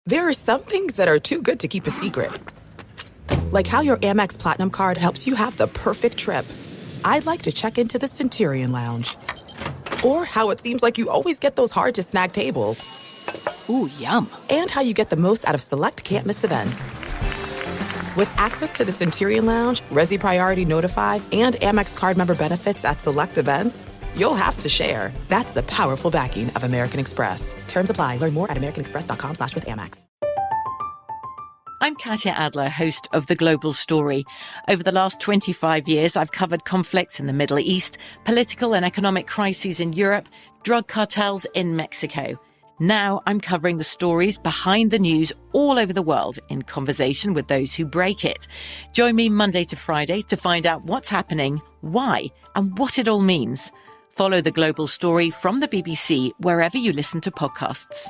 There are some things that are too good to keep a secret. Like how your Amex Platinum card helps you have the perfect trip. I'd like to check into the Centurion Lounge. Or how it seems like you always get those hard-to-snag tables. Ooh, yum. And how you get the most out of select can't-miss events. With access to the Centurion Lounge, Resi Priority Notified, and Amex card member benefits at select events, you'll have to share. That's the powerful backing of American Express. Terms apply. Learn more at americanexpress.com/withAmex. I'm Katya Adler, host of The Global Story. Over the last 25 years, I've covered conflicts in the Middle East, political and economic crises in Europe, drug cartels in Mexico. Now I'm covering the stories behind the news all over the world in conversation with those who break it. Join me Monday to Friday to find out what's happening, why, and what it all means. Follow The Global Story from the BBC wherever you listen to podcasts.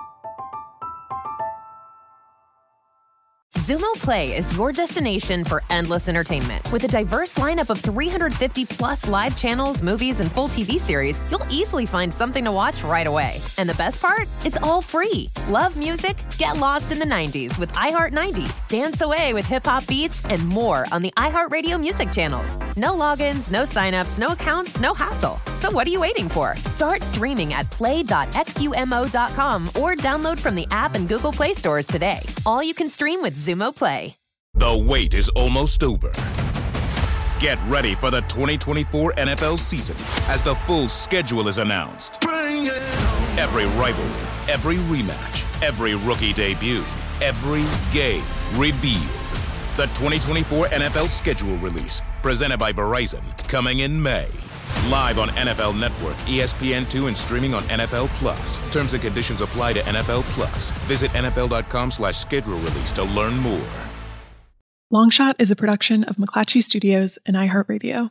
Xumo Play is your destination for endless entertainment. With a diverse lineup of 350 plus live channels, movies, and full TV series, you'll easily find something to watch right away. And the best part? It's all free. Love music? Get lost in the 90s with iHeart 90s, dance away with hip-hop beats, and more on the iHeartRadio music channels. No logins, no signups, no accounts, no hassle. So what are you waiting for? Start streaming at play.xumo.com or download from the app and Google Play stores today. All you can stream with Xumo Play. The wait is almost over. Get ready for the 2024 NFL season as the full schedule is announced. Every rivalry, every rematch, every rookie debut, every game revealed. The 2024 NFL schedule release, presented by Verizon, coming in May. Live on NFL Network, ESPN2, and streaming on NFL Plus. Terms and conditions apply to NFL Plus. Visit NFL.com/schedule release to learn more. Longshot is a production of McClatchy Studios and iHeartRadio.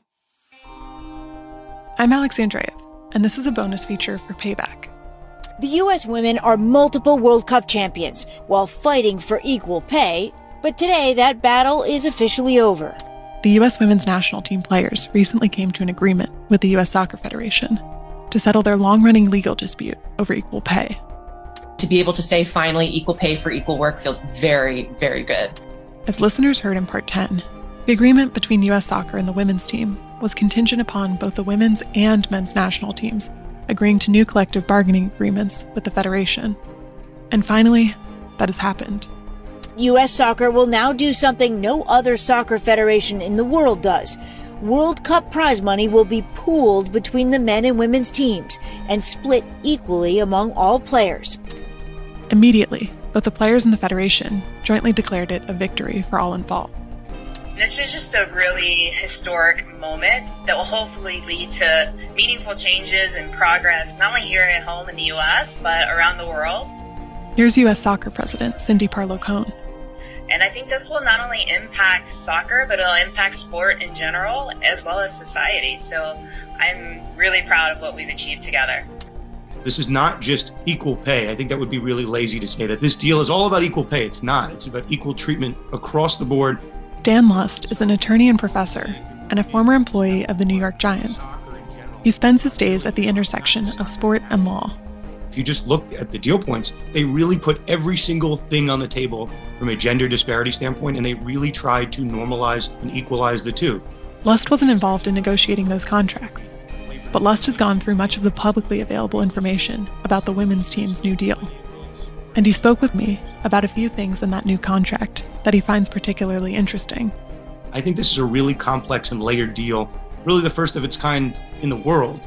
I'm Alex Andreev, and this is a bonus feature for Payback. The U.S. women are multiple World Cup champions while fighting for equal pay, but today that battle is officially over. The U.S. women's national team players recently came to an agreement with the U.S. Soccer Federation to settle their long-running legal dispute over equal pay. To be able to say finally equal pay for equal work feels very, very good. As listeners heard in Part 10, the agreement between U.S. Soccer and the women's team was contingent upon both the women's and men's national teams agreeing to new collective bargaining agreements with the Federation. And finally, that has happened. U.S. Soccer will now do something no other soccer federation in the world does. World Cup prize money will be pooled between the men and women's teams and split equally among all players. Immediately, both the players and the Federation jointly declared it a victory for all involved. This is just a really historic moment that will hopefully lead to meaningful changes and progress, not only here at home in the U.S., but around the world. Here's U.S. Soccer President Cindy Parlow-Cone. And I think this will not only impact soccer, but it'll impact sport in general, as well as society. So I'm really proud of what we've achieved together. This is not just equal pay. I think that would be really lazy to say that this deal is all about equal pay. It's not. It's about equal treatment across the board. Dan Lust is an attorney and professor and a former employee of the New York Giants. He spends his days at the intersection of sport and law. If you just look at the deal points, they really put every single thing on the table from a gender disparity standpoint, and they really tried to normalize and equalize the two. Lust wasn't involved in negotiating those contracts, but Lust has gone through much of the publicly available information about the women's team's new deal. And he spoke with me about a few things in that new contract that he finds particularly interesting. I think this is a really complex and layered deal, really the first of its kind in the world.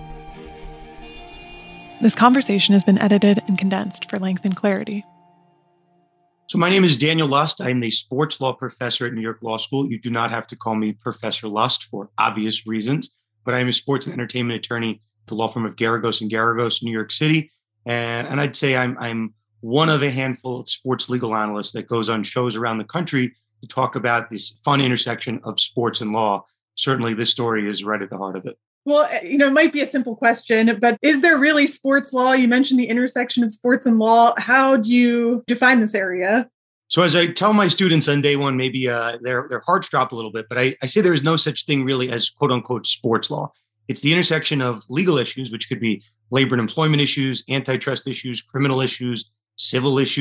This conversation has been edited and condensed for length and clarity. So my name is Daniel Lust. I'm the sports law professor at New York Law School. You do not have to call me Professor Lust for obvious reasons, but I'm a sports and entertainment attorney at the law firm of Garagos and Garagos, New York City. And I'd say I'm one of a handful of sports legal analysts that goes on shows around the country to talk about this fun intersection of sports and law. Certainly this story is right at the heart of it. Well, it might be a simple question, but is there really sports law? You mentioned the intersection of sports and law. How do you define this area? So as I tell my students on day one, maybe their hearts drop a little bit, but I say there is no such thing really as quote unquote sports law. It's the intersection of legal issues, which could be labor and employment issues, antitrust issues, criminal issues, civil issues,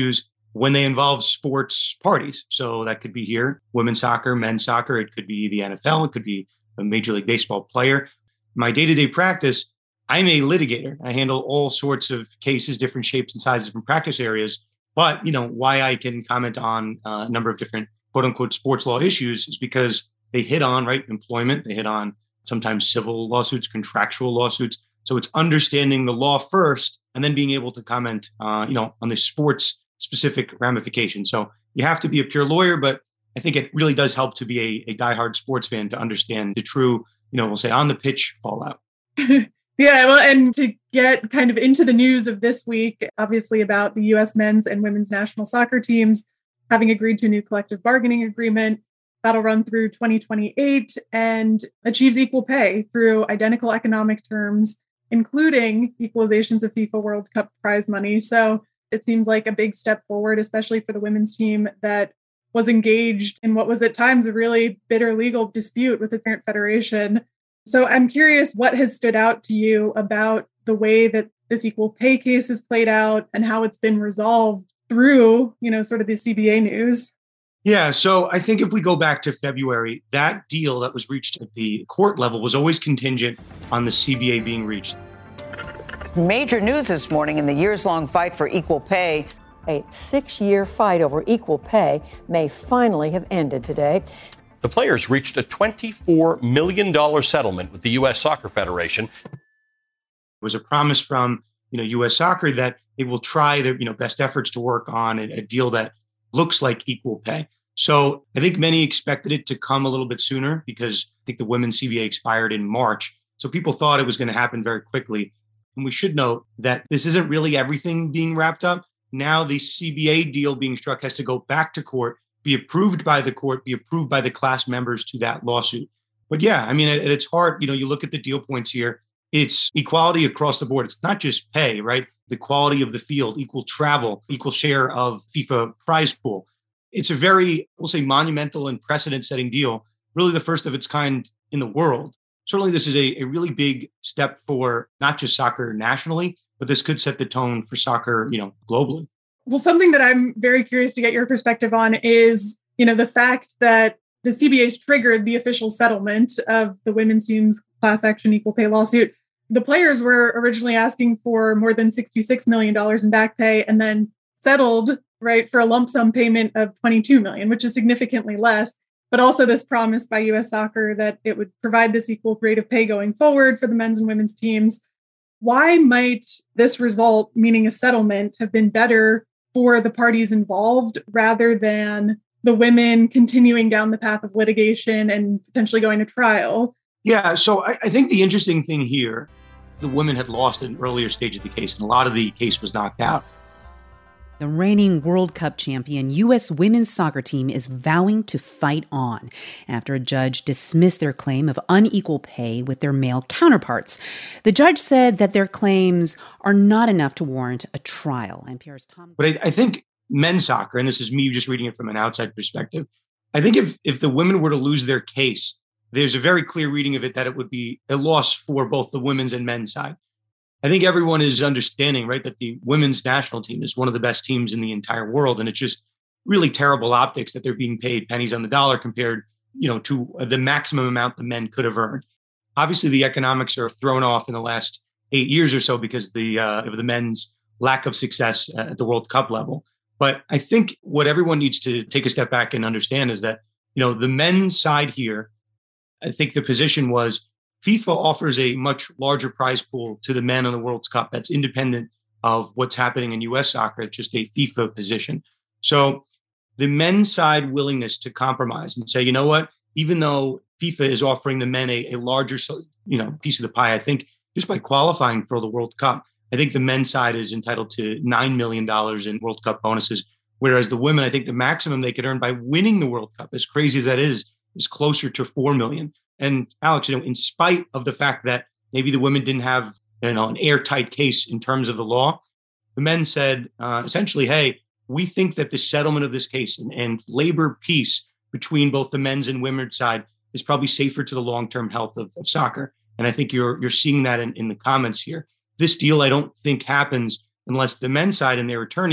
when they involve sports parties. So that could be here, women's soccer, men's soccer. It could be the NFL. It could be a Major League Baseball player. My day-to-day practice, I'm a litigator. I handle all sorts of cases, different shapes and sizes from practice areas. But, why I can comment on a number of different quote unquote sports law issues is because they hit on, right, employment. They hit on sometimes civil lawsuits, contractual lawsuits. So it's understanding the law first and then being able to comment, on the sports specific ramifications. So you have to be a pure lawyer, but I think it really does help to be a diehard sports fan to understand the true, we'll say on the pitch fallout. Yeah, well, and to get kind of into the news of this week, obviously about the U.S. men's and women's national soccer teams having agreed to a new collective bargaining agreement that'll run through 2028 and achieves equal pay through identical economic terms, including equalizations of FIFA World Cup prize money. So it seems like a big step forward, especially for the women's team that was engaged in what was at times a really bitter legal dispute with the parent federation. So I'm curious what has stood out to you about the way that this equal pay case has played out and how it's been resolved through, sort of the CBA news. Yeah. So I think if we go back to February, that deal that was reached at the court level was always contingent on the CBA being reached. Major news this morning in the years-long fight for equal pay. A 6-year fight over equal pay may finally have ended today. The players reached a $24 million settlement with the U.S. Soccer Federation. It was a promise from, U.S. Soccer that they will try their, best efforts to work on a deal that looks like equal pay. So I think many expected it to come a little bit sooner because I think the women's CBA expired in March. So people thought it was going to happen very quickly. And we should note that this isn't really everything being wrapped up. Now the CBA deal being struck has to go back to court, be approved by the court, be approved by the class members to that lawsuit. But yeah, I mean, at its heart, you look at the deal points here, it's equality across the board. It's not just pay, right? The quality of the field, equal travel, equal share of FIFA prize pool. It's a very, we'll say, monumental and precedent-setting deal, really the first of its kind in the world. Certainly, this is a really big step for not just soccer nationally, but this could set the tone for soccer, globally. Well, something that I'm very curious to get your perspective on is, the fact that the CBA's triggered the official settlement of the women's team's class action equal pay lawsuit. The players were originally asking for more than $66 million in back pay and then settled, right, for a lump sum payment of $22 million, which is significantly less. But also this promise by U.S. Soccer that it would provide this equal rate of pay going forward for the men's and women's teams. Why might this result, meaning a settlement, have been better for the parties involved rather than the women continuing down the path of litigation and potentially going to trial? Yeah, so I think the interesting thing here, the women had lost at an earlier stage of the case, and a lot of the case was knocked out. The reigning World Cup champion U.S. women's soccer team is vowing to fight on after a judge dismissed their claim of unequal pay with their male counterparts. The judge said that their claims are not enough to warrant a trial. NPR's Tom. But I think men's soccer, and this is me just reading it from an outside perspective, I think if the women were to lose their case, there's a very clear reading of it that it would be a loss for both the women's and men's side. I think everyone is understanding, right, that the women's national team is one of the best teams in the entire world. And it's just really terrible optics that they're being paid pennies on the dollar compared, to the maximum amount the men could have earned. Obviously, the economics are thrown off in the last 8 years or so because of the men's lack of success at the World Cup level. But I think what everyone needs to take a step back and understand is that, the men's side here, I think the position was FIFA offers a much larger prize pool to the men on the World Cup that's independent of what's happening in U.S. soccer. It's just a FIFA position. So the men's side willingness to compromise and say, you know what, even though FIFA is offering the men a larger, piece of the pie, I think just by qualifying for the World Cup, I think the men's side is entitled to $9 million in World Cup bonuses, whereas the women, I think the maximum they could earn by winning the World Cup, as crazy as that is closer to $4 million. And Alex, in spite of the fact that maybe the women didn't have, an airtight case in terms of the law, the men said essentially, hey, we think that the settlement of this case and labor peace between both the men's and women's side is probably safer to the long-term health of soccer. And I think you're seeing that in the comments here. This deal, I don't think happens unless the men's side and their attorneys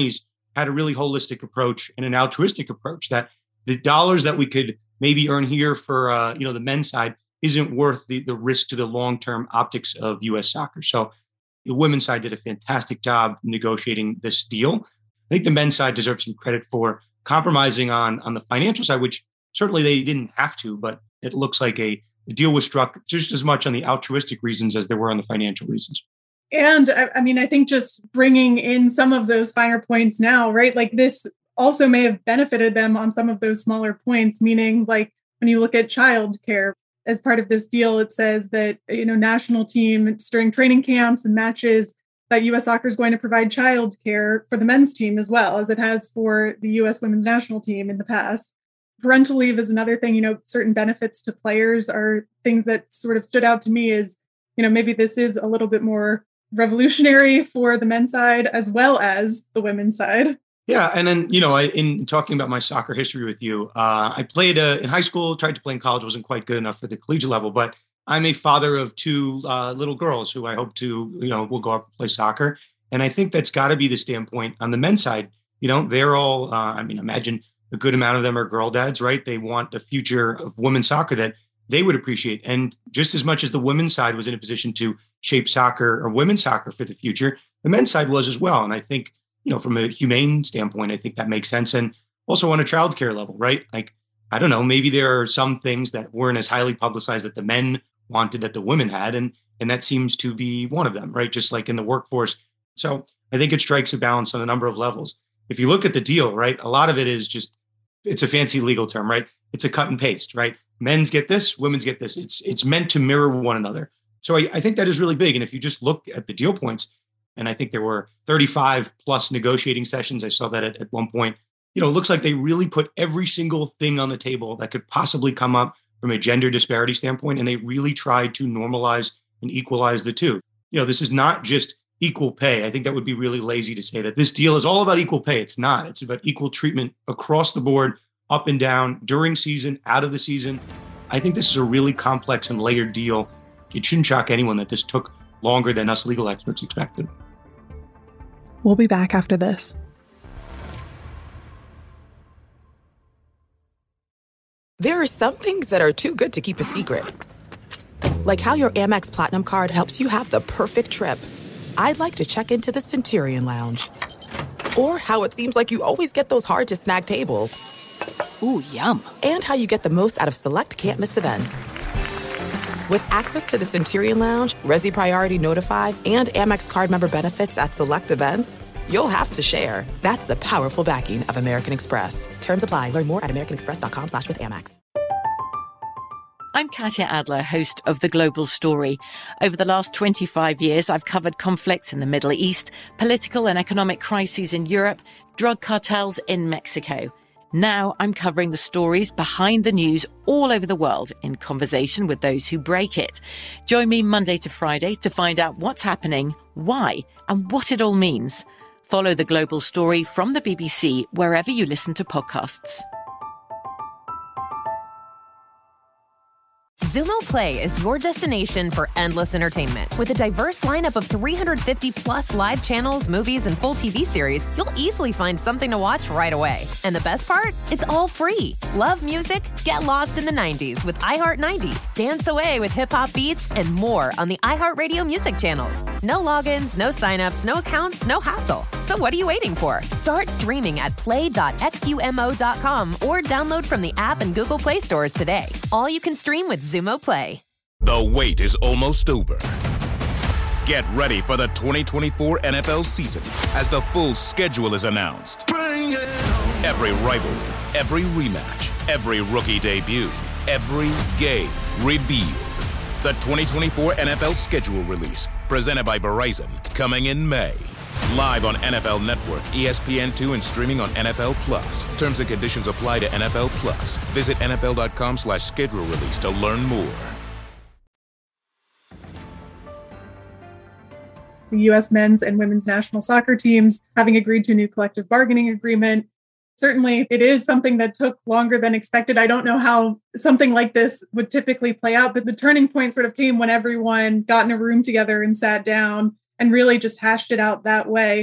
had a really holistic approach and an altruistic approach, that the dollars that we could maybe earn here for, the men's side isn't worth the risk to the long-term optics of U.S. soccer. So the women's side did a fantastic job negotiating this deal. I think the men's side deserves some credit for compromising on the financial side, which certainly they didn't have to, but it looks like a deal was struck just as much on the altruistic reasons as there were on the financial reasons. And I think just bringing in some of those finer points now, right? Like this also may have benefited them on some of those smaller points, meaning like when you look at childcare, as part of this deal, it says that, national team during training camps and matches that U.S. Soccer is going to provide childcare for the men's team as well as it has for the U.S. women's national team in the past. Parental leave is another thing, certain benefits to players are things that sort of stood out to me as, maybe this is a little bit more revolutionary for the men's side as well as the women's side. Yeah. And then, in talking about my soccer history with you, I played in high school, tried to play in college, wasn't quite good enough for the collegiate level, but I'm a father of two little girls who I hope to, will go up and play soccer. And I think that's got to be the standpoint on the men's side. They're all, imagine a good amount of them are girl dads, right? They want the future of women's soccer that they would appreciate. And just as much as the women's side was in a position to shape soccer or women's soccer for the future, the men's side was as well. And I think, from a humane standpoint, I think that makes sense. And also on a childcare level, right? Like, I don't know, maybe there are some things that weren't as highly publicized that the men wanted that the women had. And that seems to be one of them, right? Just like in the workforce. So I think it strikes a balance on a number of levels. If you look at the deal, right, a lot of it is just, it's a fancy legal term, right? It's a cut and paste, right? Men's get this, women's get this. It's meant to mirror one another. So I think that is really big. And if you just look at the deal points, and I think there were 35 plus negotiating sessions. I saw that at one point. It looks like they really put every single thing on the table that could possibly come up from a gender disparity standpoint. And they really tried to normalize and equalize the two. This is not just equal pay. I think that would be really lazy to say that this deal is all about equal pay. It's not. It's about equal treatment across the board, up and down, during season, out of the season. I think this is a really complex and layered deal. It shouldn't shock anyone that this took longer than us legal experts expected. We'll be back after this. There are some things that are too good to keep a secret. Like how your Amex Platinum card helps you have the perfect trip. I'd like to check into the Centurion Lounge. Or how it seems like you always get those hard-to-snag tables. Ooh, yum. And how you get the most out of select can't-miss events. With access to the Centurion Lounge, Resi Priority Notified, and Amex card member benefits at select events, you'll have to share. That's the powerful backing of American Express. Terms apply. Learn more at americanexpress.com/withAmex. I'm Katya Adler, host of The Global Story. Over the last 25 years, I've covered conflicts in the Middle East, political and economic crises in Europe, drug cartels in Mexico. Now I'm covering the stories behind the news all over the world in conversation with those who break it. Join me Monday to Friday to find out what's happening, why, and what it all means. Follow The Global Story from the BBC wherever you listen to podcasts. Xumo Play is your destination for endless entertainment. With a diverse lineup of 350 plus live channels, movies, and full TV series, you'll easily find something to watch right away. And the best part? It's all free. Love music? Get lost in the 90s with iHeart 90s. Dance away with hip-hop beats and more on the iHeartRadio music channels. No logins, no signups, no accounts, no hassle. So what are you waiting for? Start streaming at play.xumo.com or download from the app and Google Play stores today. All you can stream with Xumo Play. The wait is almost over. Get ready for the 2024 NFL season as the full schedule is announced. Every rivalry, every rematch, every rookie debut, every game revealed. The 2024 NFL schedule release, presented by Verizon, coming in May. Live on NFL Network, ESPN2, and streaming on NFL Plus. Terms and conditions apply to NFL Plus. Visit NFL.com/schedule release to learn more. The U.S. men's and women's national soccer teams having agreed to a new collective bargaining agreement. Certainly, it is something that took longer than expected. I don't know how something like this would typically play out, but the turning point sort of came when everyone got in a room together and sat down and really just hashed it out that way.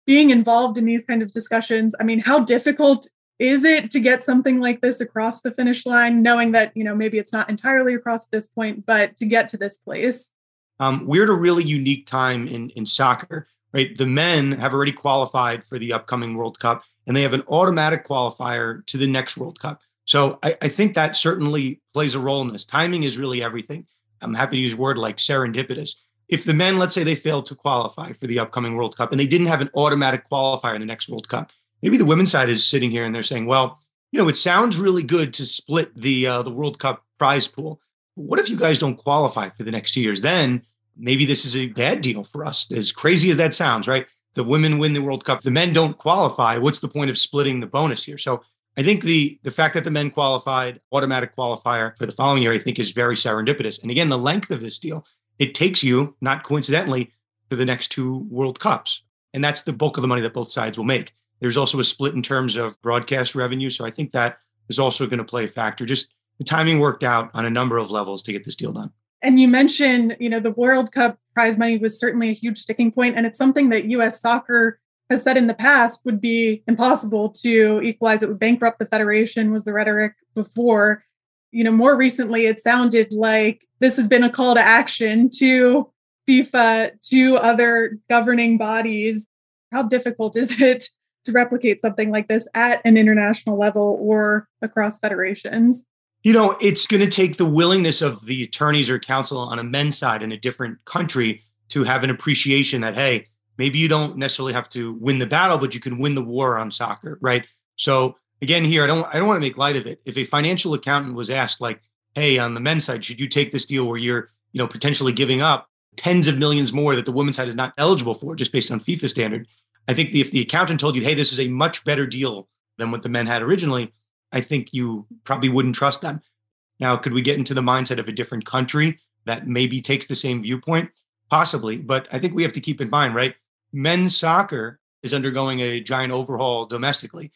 being involved in these kind of discussions, I mean, how difficult is it to get something like this across the finish line, knowing that, maybe it's not entirely across this point, but to get to this place? We're at a really unique time in soccer, right? The men have already qualified for the upcoming World Cup, and they have an automatic qualifier to the next World Cup. So I think that certainly plays a role in this. Timing is really everything. I'm happy to use a word like serendipitous. If the men, let's say they failed to qualify for the upcoming World Cup and they didn't have an automatic qualifier in the next World Cup, maybe the women's side is sitting here and they're saying, well, it sounds really good to split the World Cup prize pool. What if you guys don't qualify for the next 2 years? Then maybe this is a bad deal for us. As crazy as that sounds, right? The women win the World Cup. The men don't qualify. What's the point of splitting the bonus here? So I think the fact that the men qualified, automatic qualifier for the following year, I think is very serendipitous. And again, the length of this deal, it takes you, not coincidentally, to the next 2 World Cups. And that's the bulk of the money that both sides will make. There's also a split in terms of broadcast revenue. So I think that is also going to play a factor. Just the timing worked out on a number of levels to get this deal done. And you mentioned, the World Cup prize money was certainly a huge sticking point, and it's something that U.S. soccer has said in the past would be impossible to equalize. It would bankrupt the federation, was the rhetoric before. More recently, it sounded like this has been a call to action to FIFA, to other governing bodies. How difficult is it to replicate something like this at an international level or across federations? It's going to take the willingness of the attorneys or counsel on a men's side in a different country to have an appreciation that, hey, maybe you don't necessarily have to win the battle, but you can win the war on soccer, right? So again, here, I don't want to make light of it. If a financial accountant was asked, like, hey, on the men's side, should you take this deal where you're, potentially giving up tens of millions more that the women's side is not eligible for just based on FIFA standard? I think if the accountant told you, hey, this is a much better deal than what the men had originally, I think you probably wouldn't trust them. Now, could we get into the mindset of a different country that maybe takes the same viewpoint? Possibly. But I think we have to keep in mind, right? Men's soccer is undergoing a giant overhaul domestically.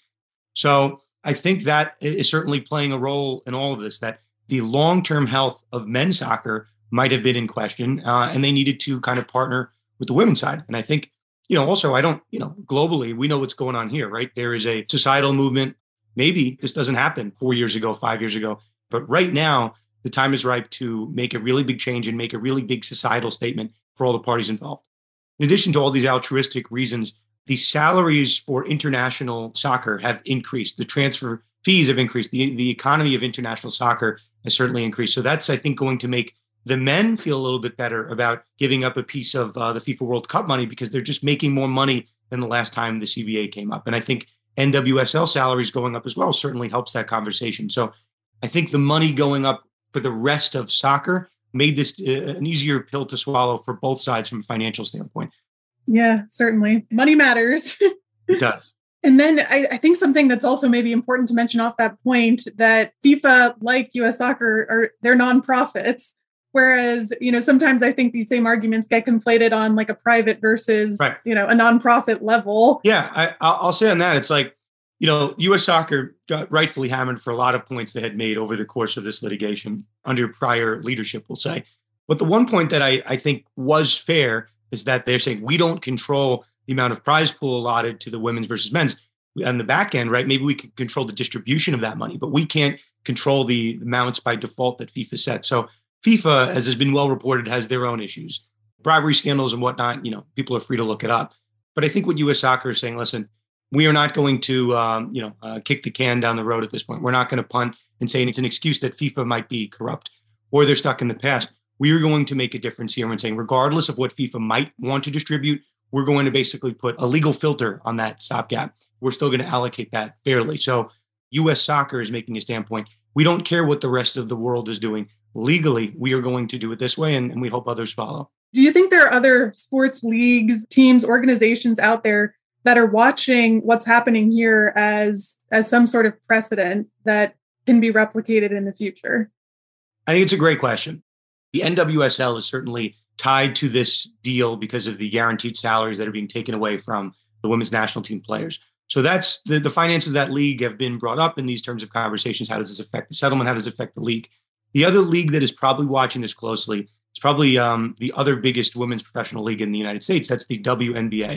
So I think that is certainly playing a role in all of this, that the long-term health of men's soccer might have been in question, and they needed to kind of partner with the women's side. And I think, also, globally, we know what's going on here, right? There is a societal movement. Maybe this doesn't happen 4 years ago, 5 years ago. But right now, the time is ripe to make a really big change and make a really big societal statement for all the parties involved. In addition to all these altruistic reasons, the salaries for international soccer have increased. The transfer fees have increased. The economy of international soccer has certainly increased. So that's, I think, going to make the men feel a little bit better about giving up a piece of the FIFA World Cup money because they're just making more money than the last time the CBA came up. And I think NWSL salaries going up as well certainly helps that conversation. So I think the money going up for the rest of soccer made this an easier pill to swallow for both sides from a financial standpoint. Yeah, certainly. Money matters. It does. And then I think something that's also maybe important to mention off that point, that FIFA, like US Soccer, they're nonprofits. Whereas, sometimes I think these same arguments get conflated on like a private versus, right, a nonprofit level. Yeah, I'll say on that, it's like, U.S. Soccer got rightfully hammered for a lot of points they had made over the course of this litigation under prior leadership, we'll say. But the one point that I think was fair is that they're saying we don't control the amount of prize pool allotted to the women's versus men's. On the back end, right, maybe we can control the distribution of that money, but we can't control the amounts by default that FIFA set. So FIFA, as has been well reported, has their own issues, bribery scandals and whatnot. People are free to look it up. But I think what U.S. Soccer is saying, listen, we are not going to, kick the can down the road at this point. We're not going to punt and say it's an excuse that FIFA might be corrupt or they're stuck in the past. We are going to make a difference here and saying, regardless of what FIFA might want to distribute, we're going to basically put a legal filter on that stopgap. We're still going to allocate that fairly. So U.S. Soccer is making a standpoint. We don't care what the rest of the world is doing. Legally, we are going to do it this way, and we hope others follow. Do you think there are other sports leagues, teams, organizations out there that are watching what's happening here as some sort of precedent that can be replicated in the future? I think it's a great question. The NWSL is certainly tied to this deal because of the guaranteed salaries that are being taken away from the women's national team players. So that's the finances of that league have been brought up in these terms of conversations. How does this affect the settlement? How does it affect the league? The other league that is probably watching this closely is probably the other biggest women's professional league in the United States. That's the WNBA.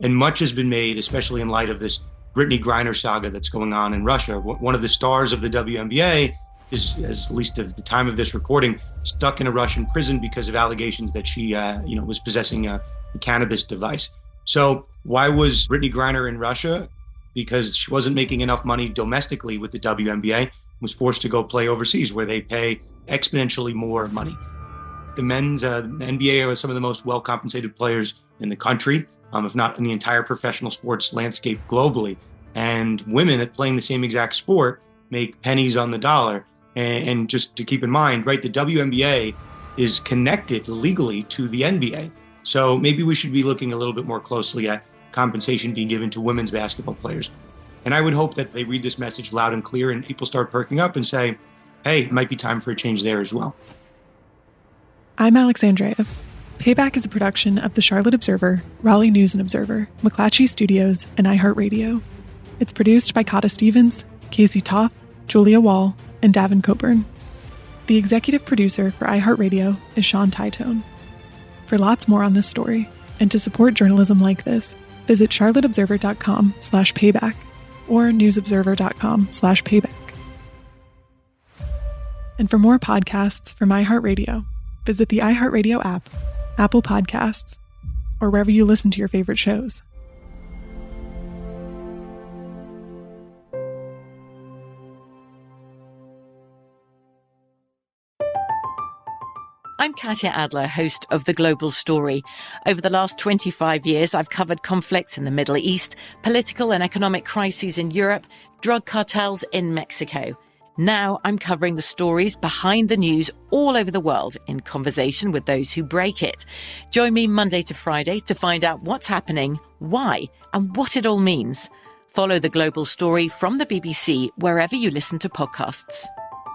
And much has been made, especially in light of this Brittany Griner saga that's going on in Russia. One of the stars of the WNBA is, at least at the time of this recording, stuck in a Russian prison because of allegations that she, was possessing a cannabis device. So why was Brittany Griner in Russia? Because she wasn't making enough money domestically with the WNBA, was forced to go play overseas where they pay exponentially more money. The men's NBA are some of the most well-compensated players in the country, if not in the entire professional sports landscape globally. And women at playing the same exact sport make pennies on the dollar. And just to keep in mind, right, the WNBA is connected legally to the NBA. So maybe we should be looking a little bit more closely at compensation being given to women's basketball players. And I would hope that they read this message loud and clear and people start perking up and say, hey, it might be time for a change there as well. I'm Alex Andreev. Payback is a production of the Charlotte Observer, Raleigh News and Observer, McClatchy Studios, and iHeartRadio. It's produced by Kata Stevens, Casey Toth, Julia Wall, and Davin Coburn. The executive producer for iHeartRadio is Sean Titone. For lots more on this story, and to support journalism like this, visit charlotteobserver.com/payback or newsobserver.com/payback. And for more podcasts from iHeartRadio, visit the iHeartRadio app, Apple Podcasts, or wherever you listen to your favorite shows. I'm Katya Adler, host of The Global Story. Over the last 25 years, I've covered conflicts in the Middle East, political and economic crises in Europe, drug cartels in Mexico. Now I'm covering the stories behind the news all over the world in conversation with those who break it. Join me Monday to Friday to find out what's happening, why, and what it all means. Follow The Global Story from the BBC wherever you listen to podcasts.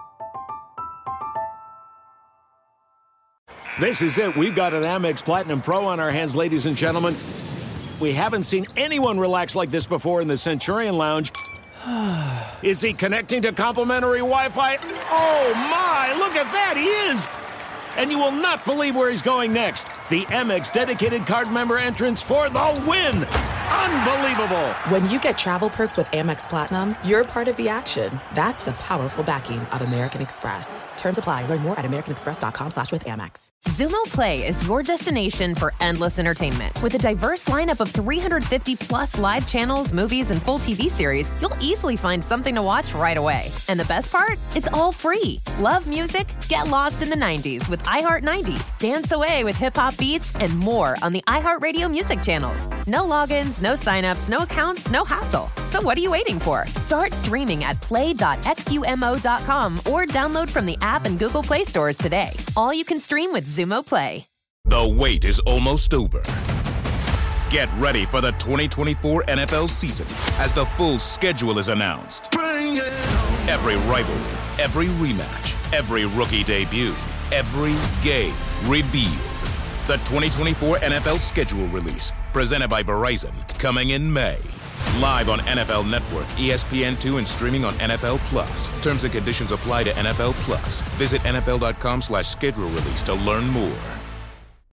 This is it. We've got an Amex Platinum Pro on our hands, ladies and gentlemen. We haven't seen anyone relax like this before in the Centurion Lounge. Is he connecting to complimentary Wi-Fi? Oh, my! Look at that! He is! And you will not believe where he's going next. The Amex dedicated card member entrance for the win! Unbelievable! When you get travel perks with Amex Platinum, you're part of the action. That's the powerful backing of American Express. Terms apply. Learn more at americanexpress.com/withAmex. Xumo Play is your destination for endless entertainment. With a diverse lineup of 350-plus live channels, movies, and full TV series, you'll easily find something to watch right away. And the best part? It's all free. Love music? Get lost in the 90s with iHeart 90s, dance away with hip-hop beats, and more on the iHeartRadio music channels. No logins, no signups, no accounts, no hassle. So what are you waiting for? Start streaming at play.xumo.com or download from the app and Google Play stores today. All you can stream with Xumo Play. The wait is almost over. Get ready for the 2024 NFL season as the full schedule is announced. Every rivalry, every rematch, every rookie debut, every game revealed. The 2024 NFL schedule release, presented by Verizon, coming in May. Live on NFL Network, ESPN2, and streaming on NFL Plus. Terms and conditions apply to NFL Plus. Visit NFL.com/schedule release to learn more.